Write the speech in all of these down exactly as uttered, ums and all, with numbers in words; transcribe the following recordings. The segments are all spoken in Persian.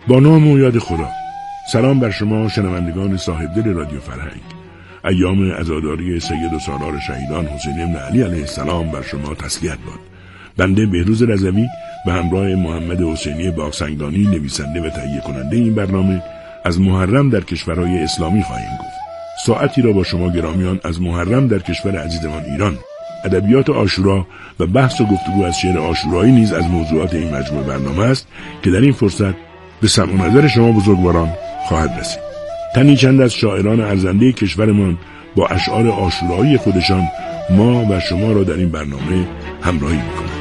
با نام و یاد خدا. سلام بر شما شنوندگان صاحب دل رادیو فرهنگ. ایام عزاداری سید و سالار شهیدان حسین بن علی علیه السلام بر شما تسلیت باد. بنده بهروز رضوی به همراه محمد حسینی باغسنگانی نویسنده و تهیه کننده این برنامه از محرم در کشورهای اسلامی خواهیم گفت. ساعتی را با شما گرامیان از محرم در کشور عزیزمان ایران، ادبیات عاشورا و بحث و گفتگو از شعر عاشورایی نیز از موضوعات این مجموعه برنامه است که در این فرصت به سمع و نظر شما بزرگواران خواهد رسید. تنی چند از شاعران ارزنده کشورمان با اشعار عاشورایی خودشان ما و شما را در این برنامه همراهی می‌کنند.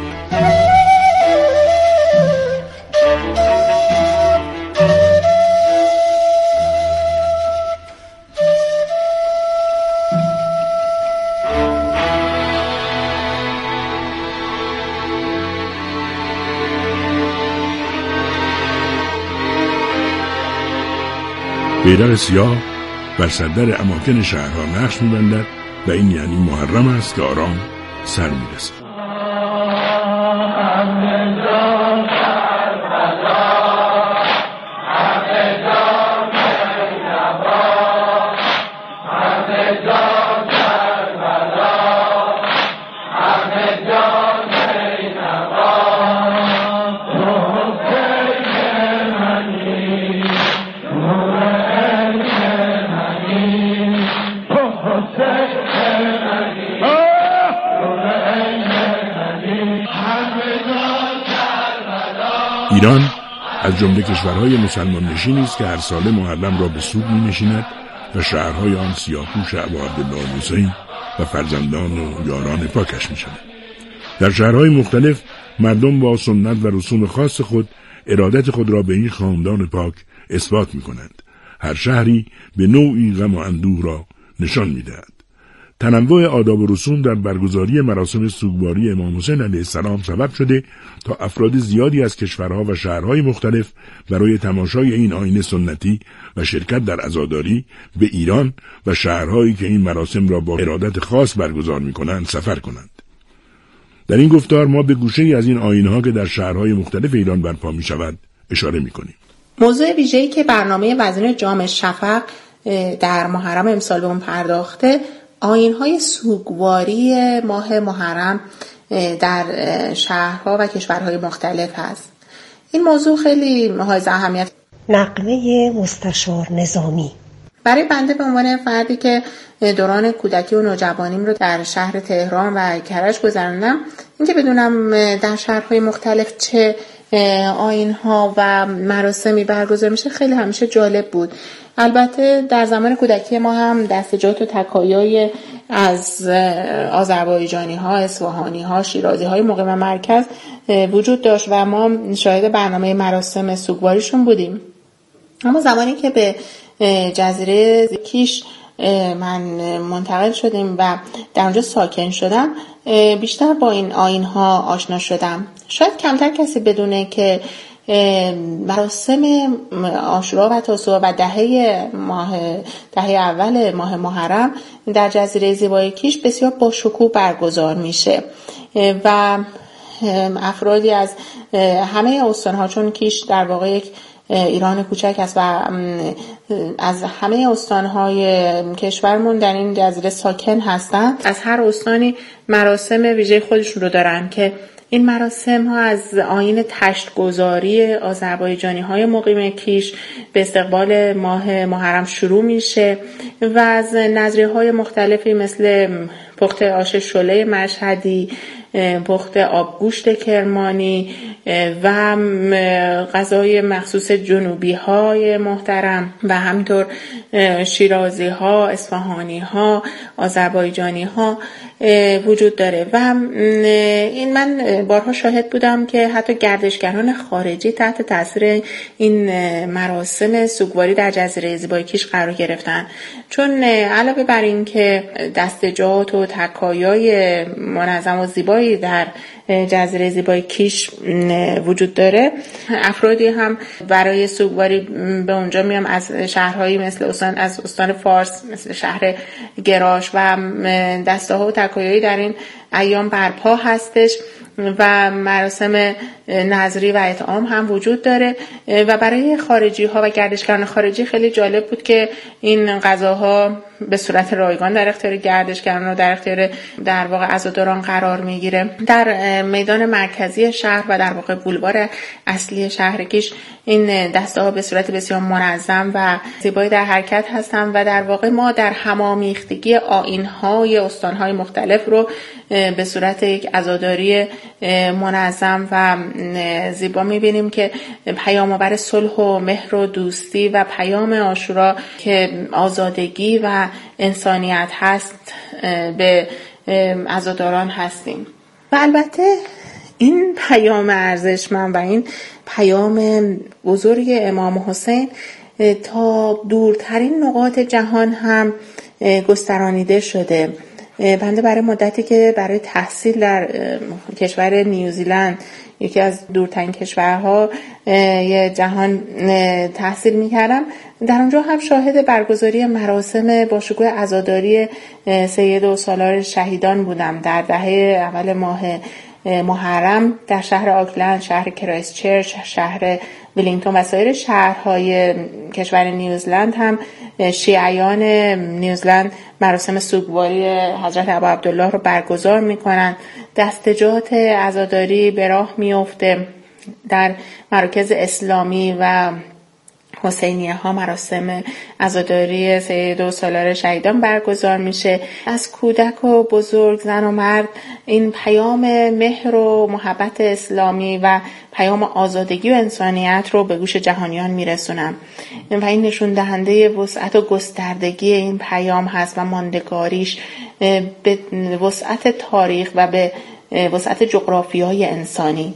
بیرق سیاه بر سردر اماکن شهرها نقش می‌بندد و این یعنی محرم است که آرام سر می‌رسد. ایران از جمله کشورهای مسلمان نشینی است که هر ساله محرم را به سوگ می‌نشیند و شهرهای آن سیاه‌پوش ابا عبدالله حسین و فرزندان و یاران پاکش می‌شوند. در شهرهای مختلف مردم با سنت و رسوم خاص خود ارادت خود را به این خاندان پاک اثبات می‌کنند. هر شهری به نوعی غم و اندوه را نشان می‌دهد. تنوع آداب و رسوم در برگزاری مراسم سوگواری امام حسین علیه السلام سبب شده تا افراد زیادی از کشورها و شهرهای مختلف برای تماشای این آیین سنتی و شرکت در عزاداری به ایران و شهرهایی که این مراسم را با ارادت خاص برگزار می‌کنند سفر کنند. در این گفتار ما به گوشه‌ای از این آیین‌ها که در شهرهای مختلف ایران برپا می‌شود اشاره می‌کنیم. موضوع ویژه‌ای که برنامه وزیر جامع شفق در محرم امسال به اون پرداخته آیین‌های سوگواری ماه محرم در شهرها و کشورهای مختلف هست. این موضوع خیلی حائز اهمیت. نقمه مستشار نظامی برای بنده به عنوان فردی که دوران کودکی و نوجوانیم رو در شهر تهران و کرج گذروندم، اینکه بدونم در شهرهای مختلف چه آیین‌ها و مراسمی برگزار میشه خیلی همیشه جالب بود. البته در زمان کودکی ما هم دستجات و تکایای از آذربایجانی ها، اصفهانی ها، شیرازی های مقیم مرکز وجود داشت و ما شاهد برنامه مراسم سوگواریشون بودیم. اما زمانی که به جزیره کیش من منتقل شدیم و در اونجا ساکن شدم، بیشتر با این آیین‌ها آشنا شدم. شاید کمتر کسی بدونه که مراسم عاشورا و تاسوعا و دهه ماه دهه اول ماه محرم در جزیره زیبای کیش بسیار با شکوه برگزار میشه و افرادی از همه استان‌ها، چون کیش در واقع یک ایران کوچک است و از همه استان‌های کشورمون در این جزیره ساکن هستند، از هر استانی مراسم ویژه خودشون رو دارن که این مراسم ها از آیین تشت‌گذاری آذربایجانی های مقیم کیش به استقبال ماه محرم شروع میشه و از نظریه های مختلفی مثل پخت آش شله مشهدی، پخت آبگوشت کرمانی و غذای مخصوص جنوبی های محترم و همینطور شیرازی ها، اصفهانی ها، آذربایجانی ها وجود داره و این من بارها شاهد بودم که حتی گردشگران خارجی تحت تاثیر این مراسم سوگواری در جزیره زیبای کیش قرار گرفتن، چون علاوه بر این که دستجات و تکایای منظم و زیبایی در جزیره زیبای کیش وجود داره، افرادی هم برای سوگواری به اونجا میام از شهرهایی مثل استان از استان فارس، مثل شهر گراش و دسته ها و تکایایی در این ایام برپا هستش و مراسم نظری و اطعام هم وجود داره و برای خارجی ها و گردشگران خارجی خیلی جالب بود که این غذاها به صورت رایگان در اختیار گردشگران و در اختیار در واقع عزاداران قرار میگیره. در میدان مرکزی شهر و در واقع بولوار اصلی شهر کیش این دسته ها به صورت بسیار منظم و زیبایی در حرکت هستند و در واقع ما در همامیختگی آیین‌های استان‌های مختلف رو به صورت یک عزاداری منظم و زیبا می‌بینیم که پیام‌آور صلح و مهر و دوستی و پیام عاشورا که آزادگی و انسانیت هست به عزاداران هستیم. و البته این پیام ارزشمند و این پیام بزرگ امام حسین تا دورترین نقاط جهان هم گسترانیده شده. بنده برای مدتی که برای تحصیل در کشور نیوزیلند، یکی از دورترین کشورها جهان، تحصیل می‌کردم، در اونجا هم شاهد برگزاری مراسم با شکوه عزاداری سید و سالار شهیدان بودم. در دهه اول ماه محرم در شهر آکلند، شهر کرایست چرچ، شهر ولینگتون و سایر شهرهای کشور نیوزلند هم شیعیان نیوزلند مراسم سوگواری حضرت ابا عبدالله رو برگزار میکنن. دستجات عزاداری به راه میفته. در مراکز اسلامی و حسینیه ها مراسم عزاداری سید و سالار شهیدان برگزار میشه. از کودک و بزرگ، زن و مرد این پیام مهر و محبت اسلامی و پیام آزادگی و انسانیت رو به گوش جهانیان میرسونم و این نشون دهنده وسعت و گستردگی این پیام هست و ماندگاریش به وسعت تاریخ و به وسعت جغرافیای انسانی.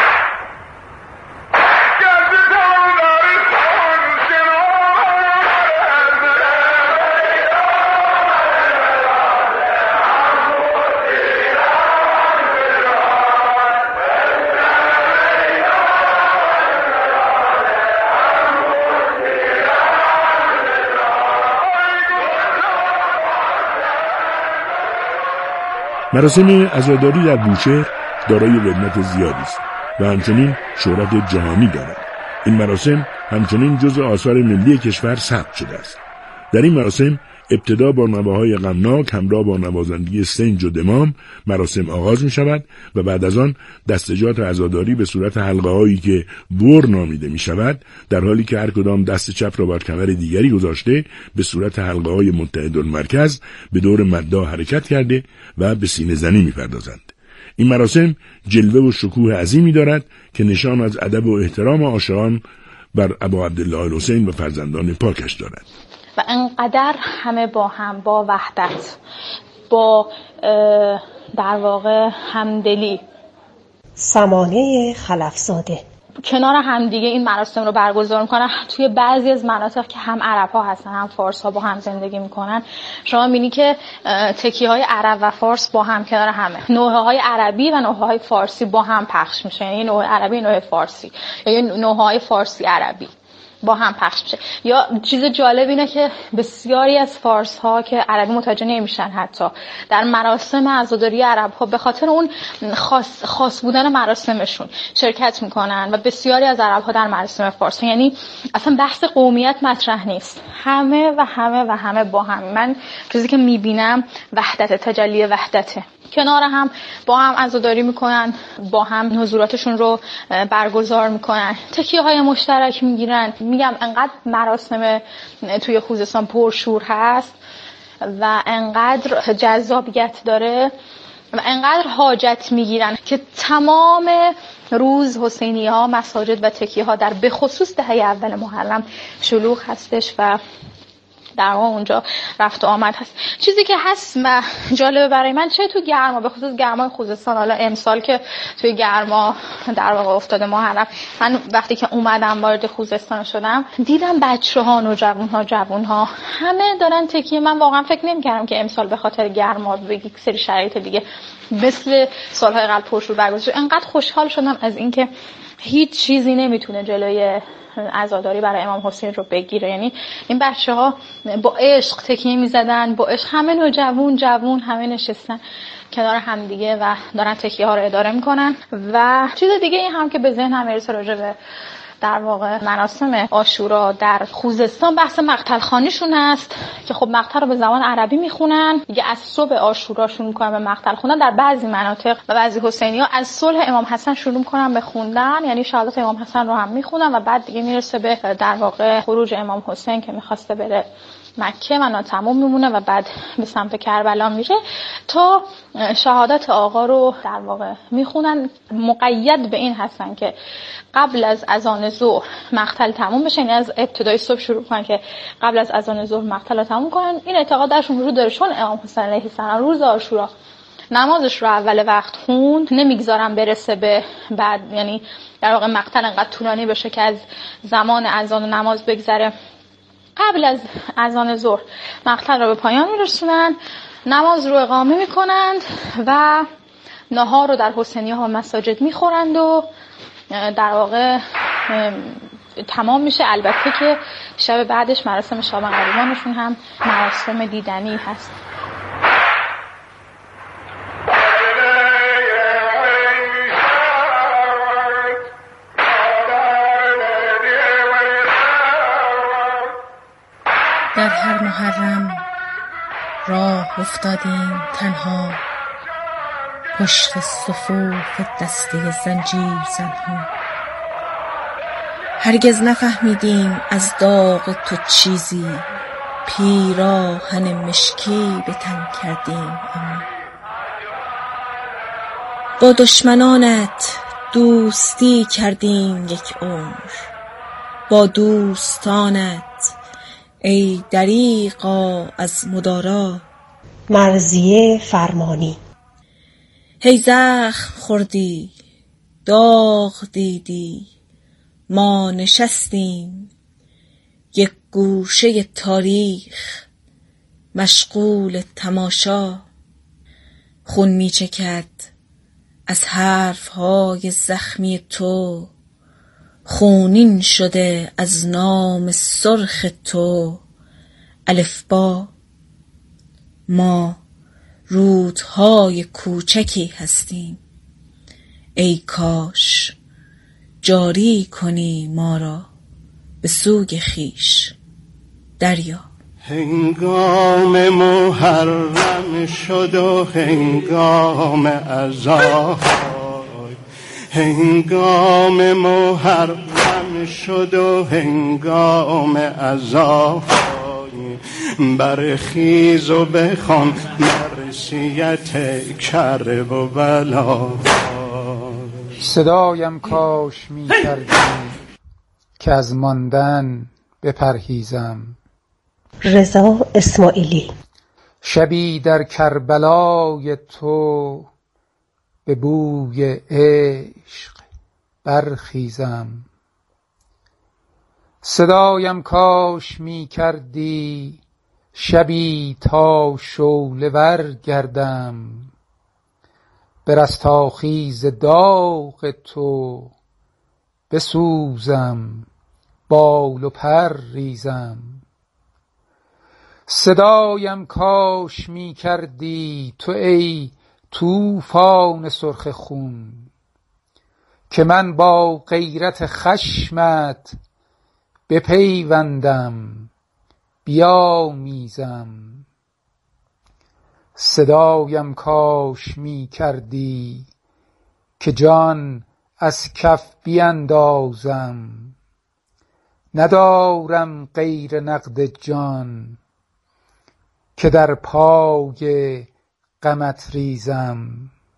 مراسم عزاداری در بوشهر دارای ودنت زیادی است و همچنین شهرت جهانی دارد. این مراسم همچنین جزء آثار ملی کشور ثبت شده است. در این مراسم ابتدا با نواهای غمناک همراه با نوازندگی سنج و دمام مراسم آغاز می شود و بعد از آن دستجات عزاداری به صورت حلقه هایی که بور نامیده می شود، در حالی که هر کدام دست چپ را بر کمر دیگری گذاشته به صورت حلقه های متحدالمرکز به دور مداح حرکت کرده و به سینه زنی می پردازند. این مراسم جلوه و شکوه عظیمی دارد که نشان از ادب و احترام عاشقان بر ابا عبدالله الحسین و فرزندان پاکش دارد. و انقدر همه با هم، با وحدت، با در واقع همدلی، سمانه خلفزاده کنار همدیگه این مراسم رو برگزار میکنن. توی بعضی از مناطق که هم عرب ها هستن هم فارس ها با هم زندگی میکنن، شما میبینی که تکیه های عرب و فارس با هم کنار همه، نوحه های عربی و نوحه های فارسی با هم پخش میشه، یعنی نوحه عربی نوحه فارسی یا نوحه های فارسی عربی با هم پخش میشه. یا چیز جالب اینه که بسیاری از فارس ها که عربی متوجه نمیشن حتی در مراسم عزاداری عرب ها به خاطر اون خاص, خاص بودن مراسمشون شرکت میکنن و بسیاری از عرب ها در مراسم فارس ها. یعنی اصلا بحث قومیت مطرح نیست، همه و همه و همه با هم. من چیزی که میبینم وحدت، تجلی وحدته. کنار هم با هم عزاداری میکنن، با هم حضوراتشون رو برگزار میکنن، تکیه های مشترک میگیرن. میگم انقدر مراسم توی خوزستان پرشور هست و انقدر جذابیت داره و انقدر حاجت میگیرن که تمام روز حسینی ها، مساجد و تکیه ها در به خصوص دهه اول محرم شلوغ هستش و در واقع اونجا رفت و آمد هست. چیزی که هست و جالبه برای من، چه تو گرما، به خصوص گرمای خوزستان، حالا امسال که توی گرما در واقع افتاده محرم، من وقتی که اومدم وارد خوزستان شدم دیدم بچه‌ها، نوجوان‌ها، جوان‌ها همه دارن تکیه. من واقعا فکر نمی‌کردم که امسال به خاطر گرما به یک سری شرایط دیگه مثل سال‌های قبل پرشور برگزار. انقدر خوشحال شدم از اینکه هیچ چیزی نمیتونه جلوی عزاداری برای امام حسین رو بگیره. یعنی این بچه‌ها با عشق تکیه می‌زدن، با عشق همه نوجوان جوون همه نشستن کنار هم دیگه و دارن تکیه ها رو اداره میکنن. و چیز دیگه این هم که به ذهنم میرسه راجع به در واقع مراسم عاشورا در خوزستان، بحث مقتل خوانیشون هست که خب مقتل رو به زبان عربی میخونن دیگه، از صبح عاشورا شروع میکنن به مقتل خوندن. در بعضی مناطق و بعضی حسینی‌ها از صلح امام حسن شروع میکنن به خوندن، یعنی شهادت امام حسن رو هم میخونن و بعد دیگه میرسه به در واقع خروج امام حسین که میخواسته بره مکه و ناتمام میمونه و بعد به سمت کربلا میره تا شهادت آقا رو در واقع میخونن. مقید به این هستن که قبل از اذان ظهر مقتل تموم بشه، یعنی از ابتدای صبح شروع کنن که قبل از اذان ظهر مقتل رو تموم کنن. این اعتقاد درشون وجود داره چون امام حسین علیه السلام روز عاشورا نمازش رو اول وقت خوند، نمیگذارن برسه به بعد، یعنی در واقع مقتل انقدر طولانی بشه که از زمان اذان و نماز بگذره. قبل از اذان ظهر مقتل رو به پایان میرسونن، نماز رو اقامه میکنند و نهار رو در حسینیه ها مساجد میخورند و در واقع تمام میشه. البته که شب بعدش مراسم شام غریبانشون هم مراسم دیدنی هست. در هر محرم راه افتادیم تنها، پشت صفوف دسته زنجیر زنها. هرگز نفهمیدیم از داغ تو چیزی، پیراهن مشکی به تن کردیم اما با دشمنانت دوستی کردیم یک عمر، با دوستانت ای دریغا از مدارا. مرضیه فرمانی. هی زخم خوردی داغ دیدی، ما نشستیم یک گوشه تاریخ مشغول تماشا. خون می چکد از حرفهای زخمی تو، خونین شده از نام سرخ تو الفبا. ما رودهای کوچکی هستیم، ای کاش جاری کنی ما را به سوی خویش دریا. هنگام محرم شد و هنگام عزا، هنگام محرم شد و هنگام عزا. برخیز و بخوان مرثیت کرب و بلا. صدایم کاش می کردی که از ماندن بپرهیزم. رضا اسماعیلی. شبی در کربلای تو به بوی عشق برخیزم. صدایم کاش می کردی شبی تا شعله ور گردم، به رستاخیز داغ تو بسوزم بال و پر ریزم. صدایم کاش می کردی تو ای طوفان سرخ خون، که من با غیرت خشمت بپیوندم بیامیزم. صدایم کاش می کردی که جان از کف بیندازم، ندارم غیر نقد جان که در پای غمت ریزم.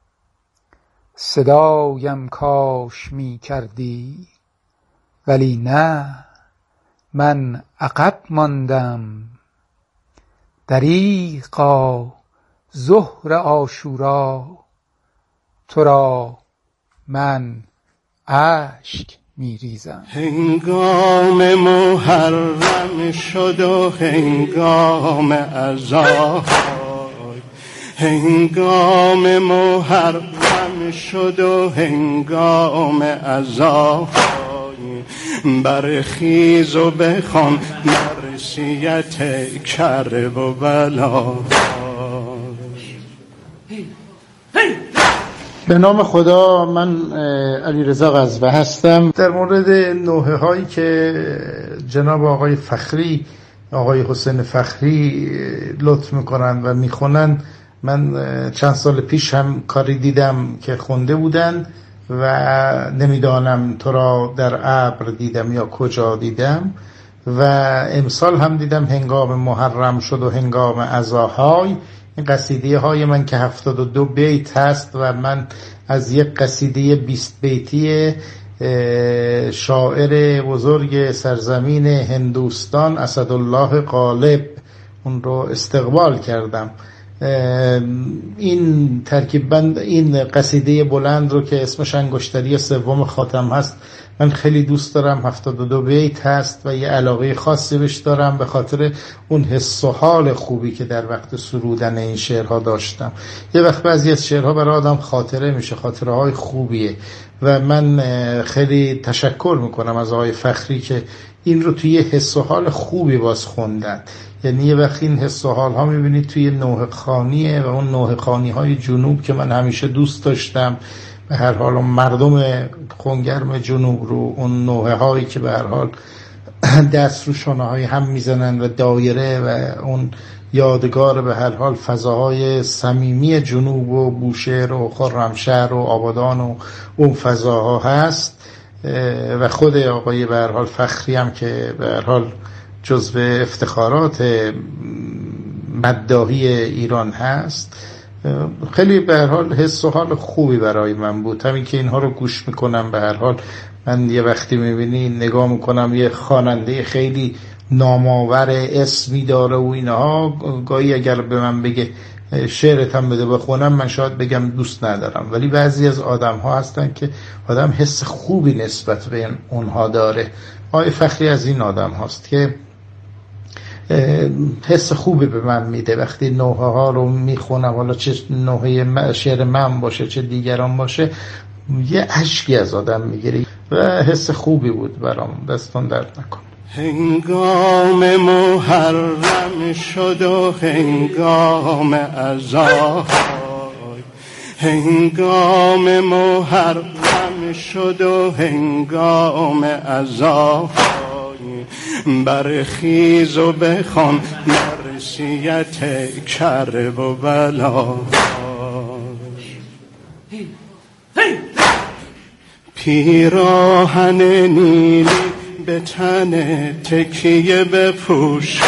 صدایم کاش می کردی ولی نه، من عقب ماندم. دریغا ظهر عاشورا تو را من اشک می ریزم. هنگام محرم شد و هنگام عزا، هنگام محرم شد و هنگام عزا برخیز و بخوان مرثیت کرب و بلا. به نام خدا، من علیرضا غزوه هستم. در مورد نوحه هایی که جناب آقای فخری آقای حسین فخری لطف میکنن و میخونن، من چند سال پیش هم کاری دیدم که خونده بودن و نمیدانم تو را در ابر دیدم یا کجا دیدم، و امسال هم دیدم هنگام محرم شد و هنگام عزاهای. این قصیده های من که هفتاد و دو بیت هست و من از یک قصیده بیست بیتی شاعر بزرگ سرزمین هندوستان اسدالله غالب اون رو استقبال کردم. این ترکیب بند این قصیده بلند رو که اسمش انگشتری سوم خاتم هست من خیلی دوست دارم. هفتاد و دو بیت هست و یه علاقه خاصی بهش دارم به خاطر اون حس و حال خوبی که در وقت سرودن این شعرها داشتم. یه وقت بعضی از شعرها برای آدم خاطره میشه، خاطره های خوبیه، و من خیلی تشکر میکنم از آقای فخری که این رو توی حس و حال خوبی باز خوندن. یعنی یه وقت این حس و حال ها میبینید توی نوحه خوانیه و اون نوحه خوانی های جنوب که من همیشه دوست داشتم. به هر حال مردم خونگرم جنوب رو اون نوحه هایی که به هر حال دست رو شانه های هم میزنن و دایره و اون یادگار به هر حال فضاهای صمیمی جنوب و بوشهر و خرمشهر و آبادان و اون فضاها هست. و خود آقای به هر حال فخری هم که به هر حال جزو افتخارات مداحی ایران هست، خیلی به هر حال حس و حال خوبی برای من بود. همین که اینها رو گوش میکنم، به هر حال من یه وقتی میبینی نگاه میکنم یه خواننده خیلی نامآور اسمی داره و اینها، گاهی اگر به من بگه شعرت هم بده بخونم، من شاید بگم دوست ندارم، ولی بعضی از آدم ها هستن که آدم حس خوبی نسبت به اونها داره. آقای فخری از این آدم هاست که حس خوبی به من میده وقتی نوحه ها رو میخونم، حالا چه نوحه شعر من باشه چه دیگران باشه، یه اشکی از آدم میگیره و حس خوبی بود برام. دستون درد نکن. هنگام محرم شد و هنگام عزا، هنگام محرم شد و هنگام عزا، برخیز و بخوان مرثیت کرب و بلا. پیراهن نیلی به تن تکیه بپوشان،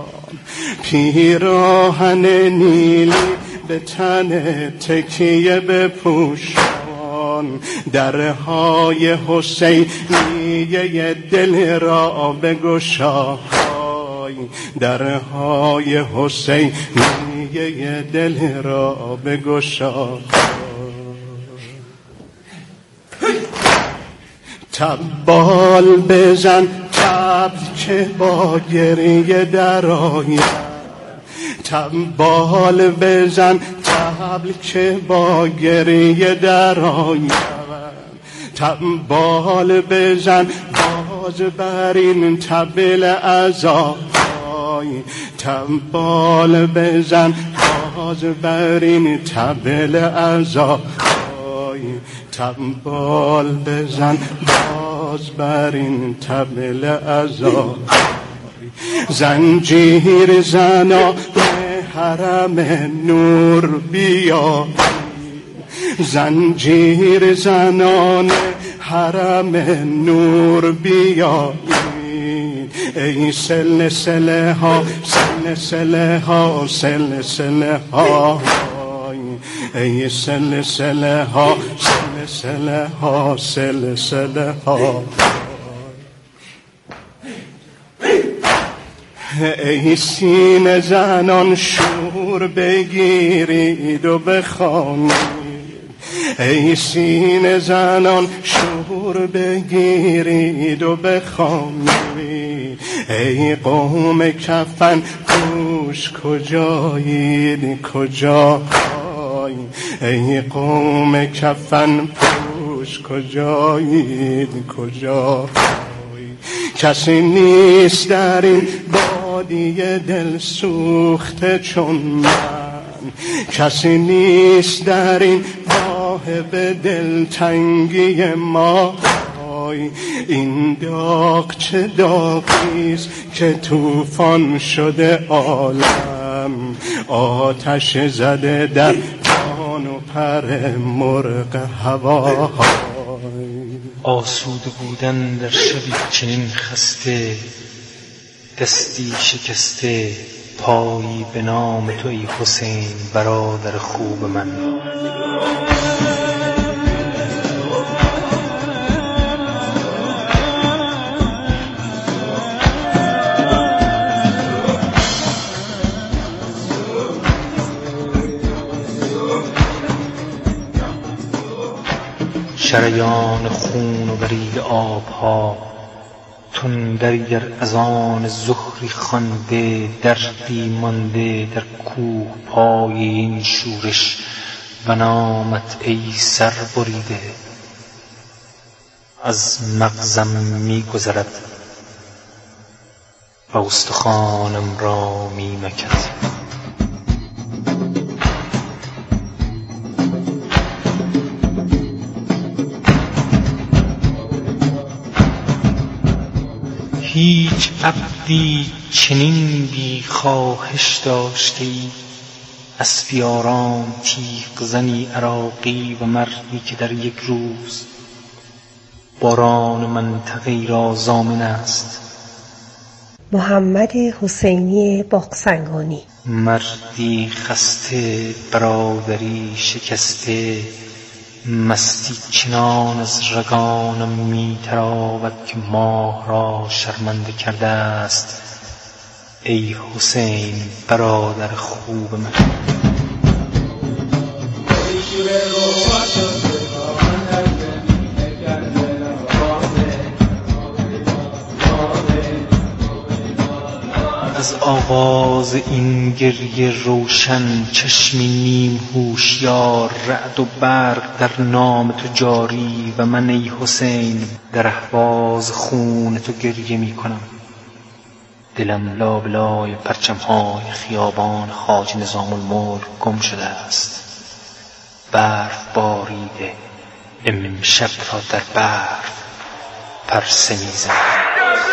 پیراهن نیلی به تن تکیه بپوشان، درهای حسینیه دل را بگشای، درهای حسینیه دل را بگشای. تبال بزن تبل که با گریه درآید، تبال بزن تبل که با گریه درآید، تبال بزن باز بر این تبل عزای، تبال بزن باز بر این تبل عزای، تبال بزن باز بر این تبل عزا. زنجیر زنا حرم نور بیا، زنجیر زنان حرم نور بیا، ای سلسله ها سلسله ها سلسله ها، ای سلسله ها سلسله ها سلسله ها، ای سینه زنان شور بگیرید و بخوانید، ای سینه زنان شور بگیرید و بخوانید، ای قوم کفن پوش کجایید کجایی، ای قوم کفن پوش کجایید کجایی. کسی نیست در این بادیه دل سوخته چون من، کسی نیست در این راه به دل تنگی ما. این داغ چه داغیست که طوفان شده عالم، آتش زده در جان و پر مرغ هوا. آسوده بودن در شبی چنین خسته، دستی شکسته پایی به نام تو ای حسین برادر خوب من. شریان خون و برید آبها، تندرگر از آن زهری خوانده، دردی مانده در کوه پای این شورش و نامت ای سر بریده. از مغزم می گذرد و استخوانم را می مکد. هیچ عبدی چنین بی خواهش داشته ای، اسبیاران تیغ زنی عراقی و مردی که در یک روز باران منطقه‌ای را ضامن است. محمد حسینی باغسنگانی. مردی خسته، برادری شکسته، مستی چنان از رگانم می تراود که ماه را شرمنده کرده است. ای حسین برادر خوب من. از آغاز این گریه روشن چشمی نیم هوشیار، رعد و برق در نام تو جاری و من ای حسین در اهواز خون تو گریه می کنم. دلم لابلای پرچم‌های خیابان خواجه نظام الملک گم شده است. برف باریده امشب را در برف پرسه می‌زند.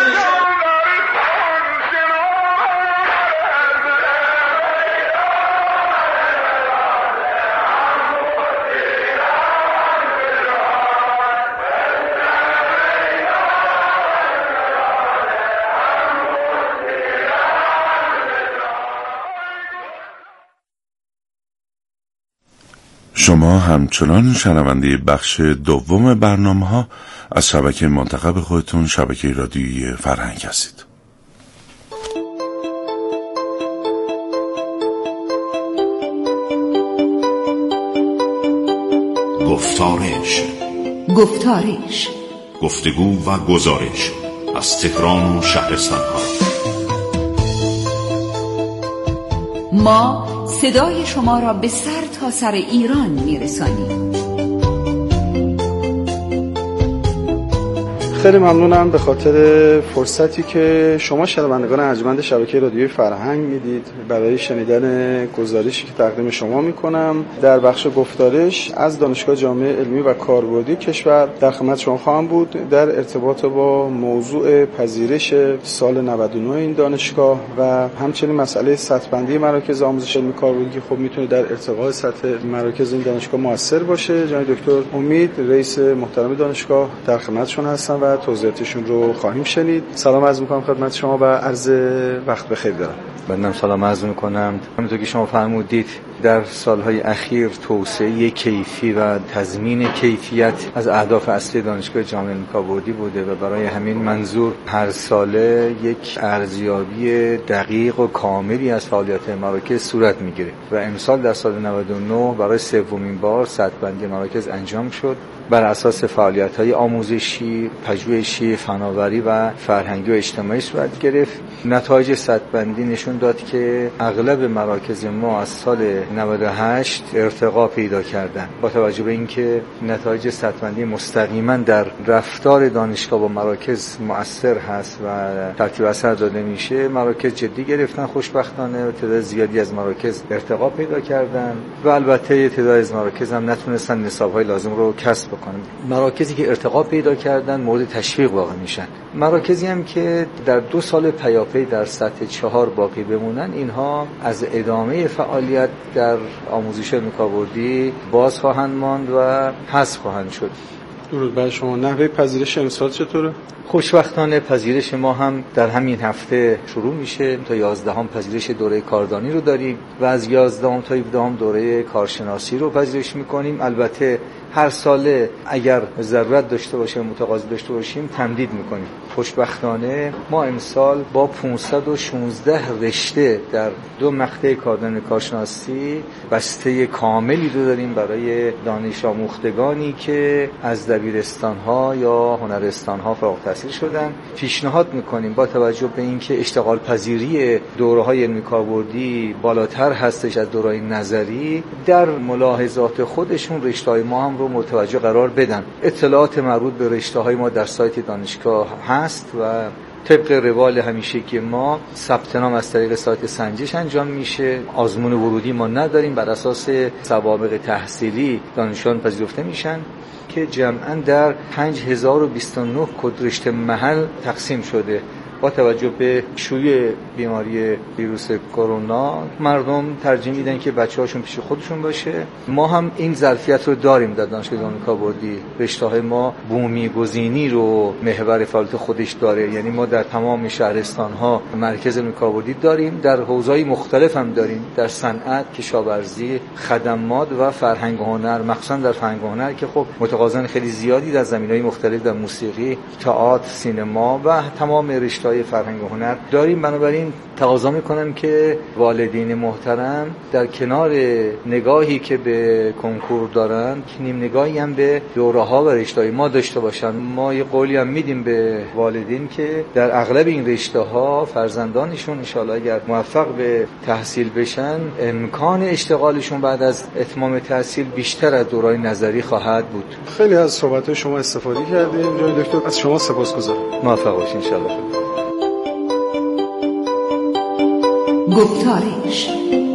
شما همچنان شنونده بخش دوم برنامه‌ها از شبکه منتخب خودتون، شبکه رادیویی فرهنگ هستید. گفتارش گفتارش گفتگو و گزارش از تهران و شهرستان‌ها. ما صدای شما را به سر تا سر ایران میرسانیم. خیلی ممنونم به خاطر فرصتی که شما شنوندگان ارجمند شبکه رادیویی فرهنگ میدید برای شنیدن گزارشی که تقدیم شما میکنم. در بخش گفتارش از دانشگاه جامعه علمی و کاربردی کشور در خدمت شما خواهم بود در ارتباط با موضوع پذیرش سال نود و نه این دانشگاه و همچنین مسئله سطح بندی مراکز آموزش علمی کاربردی که خب میتونه در ارتقاء سطح مراکز این دانشگاه موثر باشه. جناب دکتر امید رئیس محترم دانشگاه در خدمتشون هستن و توضیحاتشون رو خواهیم شنید. سلام عرض می‌کنم خدمت شما و عرض وقت بخیر دارم. بنده سلام عرض می‌کنم. همونطور که شما فرمودید در سالهای اخیر توسعه کیفی و تضمین کیفیت از اهداف اصلی دانشگاه جامعه علمی کاربردی بوده و برای همین منظور هر ساله یک ارزیابی دقیق و کاملی از فعالیت مراکز صورت میگیره و امسال در سال نود و نه برای سومین بار سطح‌بندی مراکز انجام شد بر اساس فعالیت‌های آموزشی، پژوهشی، فناوری و فرهنگی و اجتماعی صورت گرفت. نتایج سطح‌بندی نشون داد که اغلب مراکز ما از سال نود و هشت ارتقا پیدا کردند. با توجه به اینکه نتایج سطح‌بندی مستقیما در رفتار دانشگاه با مراکز مؤثر هست و ترتیب اثر داده میشه، مراکز جدی گرفتن خوشبختانه و تعداد زیادی از مراکز ارتقا پیدا کردند و البته تعداد از مراکز هم نتونستن نصاب‌های لازم رو کسب کنن. مراکزی که ارتقا پیدا کردن مورد تشویق واقع میشن. مراکزی هم که در دو سال پیاپی در سطح چهار باقی بمونن، اینها از ادامه فعالیت در آموزش علمی کاربردی باز خواهند ماند و حذف خواهند شد. درود بر شما. نحوه پذیرش امسال چطوره؟ خوشبختانه پذیرش ما هم در همین هفته شروع میشه. تا یازدهم پذیرش دوره کاردانی رو داریم و از یازدهم تا هفدهم دوره کارشناسی رو پذیرش میکنیم. البته هر ساله اگر ضرورت داشته باشیم، متقاضی داشته باشیم، تمدید میکنیم. خوشبختانه ما امسال با پانصد و شانزده رشته در دو مقطع کاردانی کارشناسی بسته کاملی رو داریم برای دانش آموختگانی که از دبیرستان‌ها یا هنرستان‌ها فارغ التحصیل شدن. پیشنهاد میکنیم با توجه به اینکه اشتغال پذیری دوره‌های علمی کاربردی بالاتر هستش از دوره‌های نظری، در ملاحظات خودشون رشته‌های ما هم رو متوجه قرار بدن. اطلاعات مربوط به رشته‌های ما در سایت دانشگاه هست و طبق روال همیشه که ما ثبت نام از طریق سایت سنجش انجام میشه. آزمون ورودی ما نداریم، بر اساس سوابق تحصیلی دانشجویان پذیرفته میشن که جمعاً در پنج هزار و بیست و نه کد رشته محل تقسیم شده. با توجه به شیوع بیماری ویروس کرونا مردم ترجیح میدن که بچه‌هاشون پیش خودشون باشه. ما هم این ظرفیت رو داریم در دانشگاه علمی کاربردی. رشته‌های ما بومی گزینی رو محور فعالیت خودش داره، یعنی ما در تمام شهرستان‌ها مرکز علمی کاربردی داریم، در حوزه‌های مختلف هم داریم، در صنعت، کشاورزی، خدمات و فرهنگ و هنر. مخصوصا در فرهنگ و هنر که خب متقاضیان خیلی زیادی در زمینه‌های مختلف، در موسیقی، تئاتر، سینما و تمام رشته فرهنگ و هنر داریم. بنابراین تقاضا میکنم که والدین محترم در کنار نگاهی که به کنکور دارن، نیم نگاهی هم به دوره‌ها و رشته‌های ما داشته باشن. ما یه قولی هم میدیم به والدین که در اغلب این رشته‌ها فرزندانشون ان شاءالله اگر موفق به تحصیل بشن، امکان اشتغالشون بعد از اتمام تحصیل بیشتر از دوره‌های نظری خواهد بود. خیلی از صحبت‌های شما استفاده کردیم. جناب دکتر از شما سپاسگزارم. موفق باشید ان شاءالله. گفتارش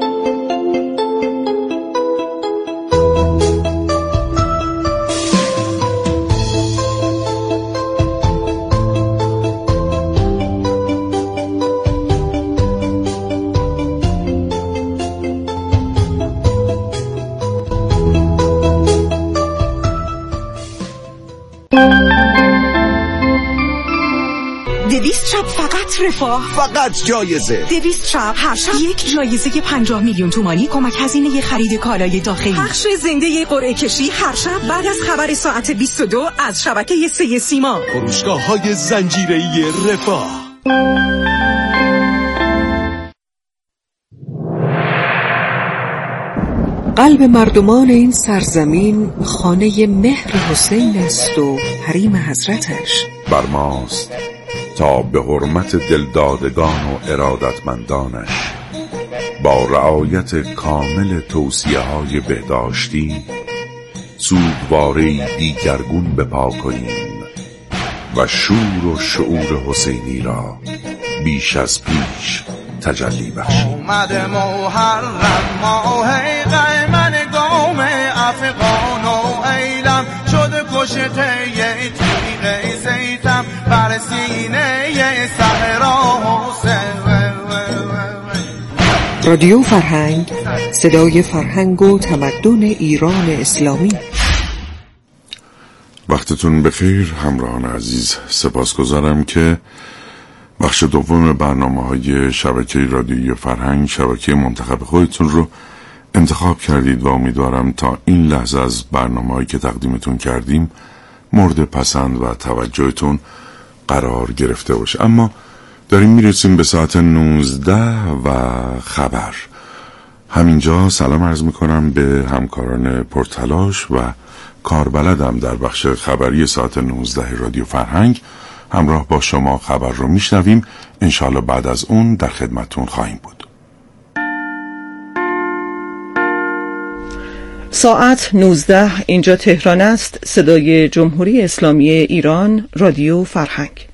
دویست شب فقط رفاه، فقط جایزه. دویست شب هر شب یک جایزه پنجاه میلیون تومانی کمک هزینه خرید کالای داخلی. پخش زنده قرعه کشی هر شب بعد از خبر ساعت بیست و دو از شبکه سه سیما. فروشگاه‌های زنجیره‌ای رفاه. قلب مردمان این سرزمین خانه مهر حسین است و حریم حضرتش. بر ماست تا به حرمت دلدادگان و ارادتمندانش با رعایت کامل توصیه های بهداشتی سوگواری دیگرگون بپا کنیم و شور و شعور حسینی را بیش از پیش تجلی بخشیم. اومد محرم ماه قیمن گام افغان و ایلم شد کشته یه تیغ زیتم بر سینه صحرا حسین. رادیو فرهنگ، صدای فرهنگ و تمدن ایران اسلامی. وقتتون بخیر همراهان عزیز. سپاسگزارم که بخش دوم برنامه‌های شبکه رادیویی فرهنگ، شبکه منتخب خودتون رو انتخاب کردید و امیدوارم تا این لحظه از برنامه‌هایی که تقدیمتون کردیم مورد پسند و توجهتون قرار گرفته باشه. اما داریم میرسیم به ساعت نوزده و خبر. همینجا سلام عرض میکنم به همکاران پرتلاش و کاربلدم در بخش خبری ساعت نوزده رادیو فرهنگ. همراه با شما خبر رو میشنویم. انشالله بعد از اون در خدمتون خواهیم بود. ساعت نوزده اینجا تهران است. صدای جمهوری اسلامی ایران، رادیو فرهنگ.